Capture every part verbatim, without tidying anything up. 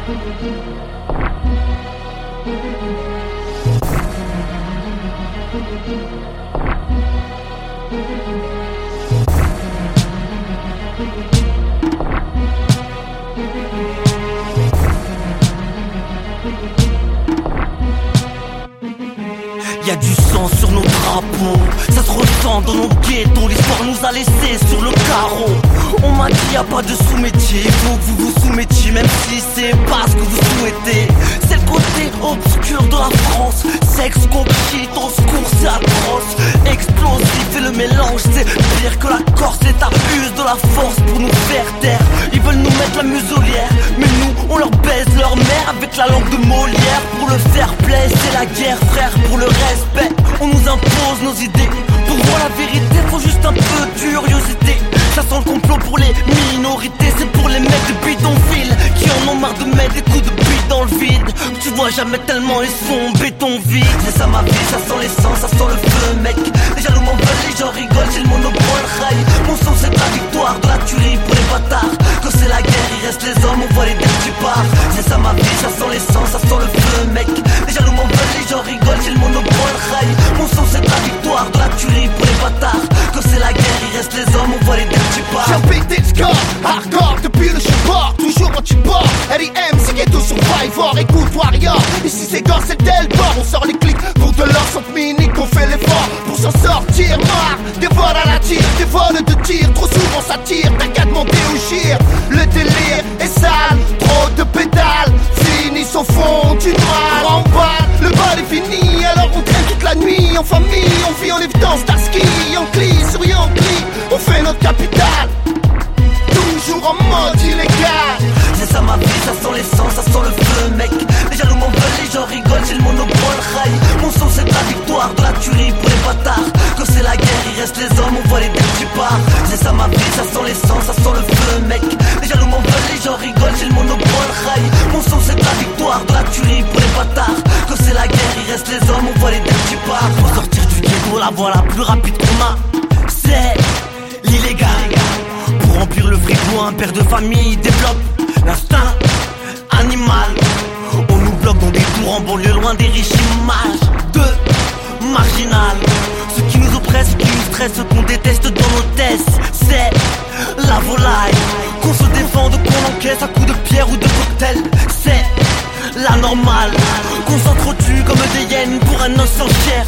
Y'a du sang sur nos drapeaux, ça se ressent dans nos ghettos. L'histoire nous a laissé sur le carreau. On m'a dit y'a pas de sous-métier, il faut que vous vous soumettiez, même si c'est pas ce que vous souhaitez. C'est le côté obscur de la France. Sexe, coke, shit, au secours, c'est atroce. Explosif et le mélange, c'est pire que la Corse. L'État use de la force pour nous faire taire. Ils veulent nous mettre la muselière, mais nous, on leur baise leur mère avec la langue de Molière. Pour le fair play, c'est la guerre, frère, pour le respect. On nous impose nos idées. Pour voir la vérité, faut juste un peu de curiosité. Ça sent le complot pour les minorités. C'est pour les mecs de bidonville qui en ont marre de mettre des coups de bite dans le vide. Tu vois jamais tellement ils sont béton vide. C'est ça ma vie, ça sent l'essence, ça sent le feu mec. Les jaloux m'en veulent, les gens rigolent, j'ai le monopole rail. Mon son c'est la victoire, de la tuerie pour les bâtards. Quand c'est la guerre, il reste les hommes, on voit les dés qui partent. C'est ça ma vie, ça sent l'essence, ça sent le feu mec. Les jaloux m'en veulent, les gens rigolent, j'ai le monopole rail. Mon son c'est la victoire, de la tuerie pour les bâtards. Quand c'est la guerre, il reste les hommes, on voit les dés qui partent. J'ai pété le score, hardcore depuis le support. Toujours anti-port, R I M, c'est ghetto survivor. Écoute Warrior, ici c'est gore, c'est tel bord. On sort les clics pour de l'or, sans mini qu'on fait l'effort pour s'en sortir. Noir, des vols à la tire, des vols de tir. Trop souvent ça tire, t'as qu'à demander au gire. Le délire est sale, trop de pédales finissent au fond du noir. En bas, le bal est fini, alors on traîne toute la nuit. En famille, on vit en évidence, Starsky, en cli, sur Yankee, on fait notre capitale. Toujours en mode illégal. C'est ça ma vie, ça sent l'essence, ça sent le feu mec. Les jaloux m'en veulent, les gens rigolent, j'ai le monopole rail. Mon son c'est la victoire, de la tuerie pour les bâtards. Quand c'est la guerre, il reste les hommes, on voit les dés qui partent. C'est ça ma vie, ça sent l'essence, ça sent le feu mec. Les jaloux m'en veulent, les gens rigolent, j'ai le monopole rail. Mon son c'est la victoire, de la tuerie pour les bâtards. Quand c'est la guerre, il reste les hommes, on voit les dés qui partent. Pour sortir du ghetto, la voie la plus rapide qu'on a, c'est l'illégal. Pour remplir le frigo, un père de famille développe l'instinct animal. On nous bloque dans des tours en banlieue, loin des riches images de marginal. Ce qui nous oppresse, ce qui nous stresse, ce qu'on déteste dans nos tests, c'est la volaille. Qu'on se défende, qu'on encaisse à coups de pierre ou de cocktail, c'est la normale. Qu'on s'entretue comme des hyènes pour un os sans chair,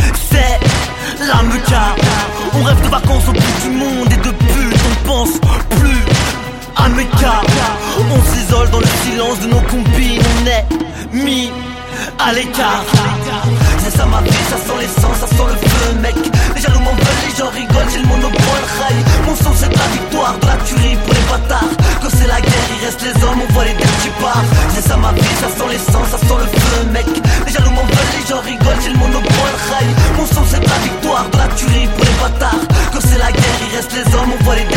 c'est la meuca. On rêve de vacances au bout du monde et de pute, on pense plus à mes cas. On s'isole dans le silence de nos combines, on est mis à l'écart. C'est ça ma vie, ça sent l'essence, ça sent le feu mec. Les jaloux m'en veulent, les gens rigolent, j'ai le monopole rail. Mon son c'est la victoire, de la tuerie pour les bâtards. Quand c'est la guerre, il reste les hommes, on voit les dés qui partent. C'est ça ma vie, ça sent l'essence, ça sent le feu mec. Les jaloux m'en veulent, les gens rigolent, j'ai le monopole rail. Mon son c'est la victoire, de la tuerie pour les bâtards. Quand c'est la guerre, il reste les hommes, on voit les dés